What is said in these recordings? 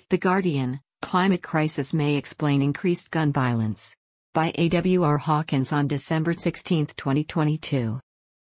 The Guardian, Climate Crisis May Explain Increased Gun Violence. By A.W.R. Hawkins on December 16, 2022.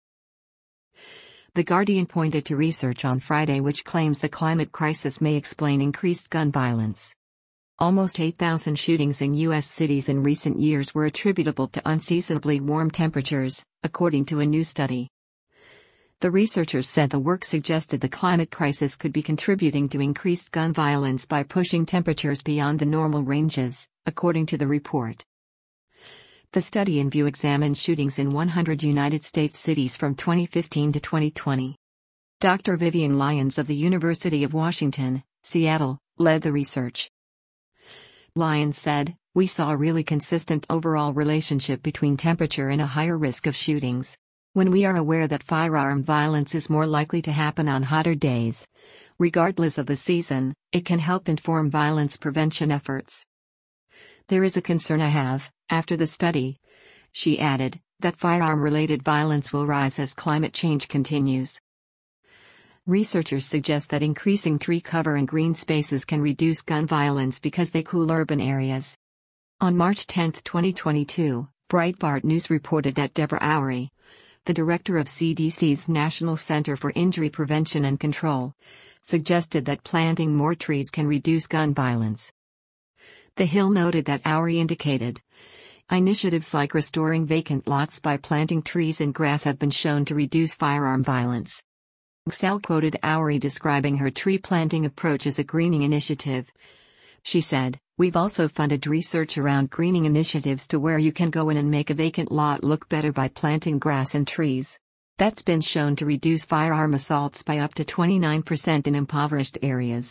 The Guardian pointed to research on Friday which claims the climate crisis may explain increased gun violence. Almost 8,000 shootings in U.S. cities in recent years were attributable to unseasonably warm temperatures, according to a new study. The researchers said the work suggested the climate crisis could be contributing to increased gun violence by pushing temperatures beyond the normal ranges, according to the report. The study in view examined shootings in 100 United States cities from 2015 to 2020. Dr. Vivian Lyons of the University of Washington, Seattle, led the research. Lyons said, "We saw a really consistent overall relationship between temperature and a higher risk of shootings. When we are aware that firearm violence is more likely to happen on hotter days, regardless of the season, it can help inform violence prevention efforts. There is a concern I have, after the study," she added, "that firearm-related violence will rise as climate change continues." Researchers suggest that increasing tree cover and green spaces can reduce gun violence because they cool urban areas. On March 10, 2022, Breitbart News reported that Deborah Oury, the director of CDC's National Center for Injury Prevention and Control, suggested that planting more trees can reduce gun violence. The Hill noted that Oury indicated, "Initiatives like restoring vacant lots by planting trees and grass have been shown to reduce firearm violence." Excel quoted Oury describing her tree planting approach as a greening initiative. She said, "We've also funded research around greening initiatives to where you can go in and make a vacant lot look better by planting grass and trees. That's been shown to reduce firearm assaults by up to 29% in impoverished areas."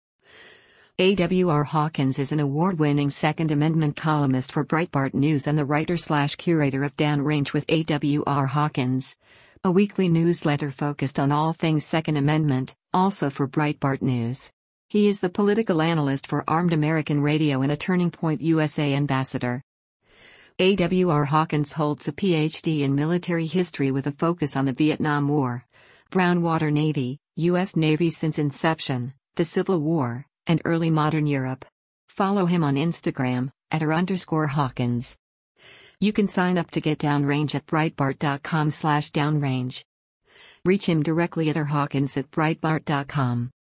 A.W.R. Hawkins is an award-winning Second Amendment columnist for Breitbart News and the writer/curator of Downrange with A.W.R. Hawkins, a weekly newsletter focused on all things Second Amendment, also for Breitbart News. He is the political analyst for Armed American Radio and a Turning Point USA ambassador. A.W.R. Hawkins holds a Ph.D. in military history with a focus on the Vietnam War, Brown Water Navy, U.S. Navy since inception, the Civil War, and early modern Europe. Follow him on Instagram, @r_Hawkins. You can sign up to get Downrange at Breitbart.com/downrange. Reach him directly at rhawkins@breitbart.com.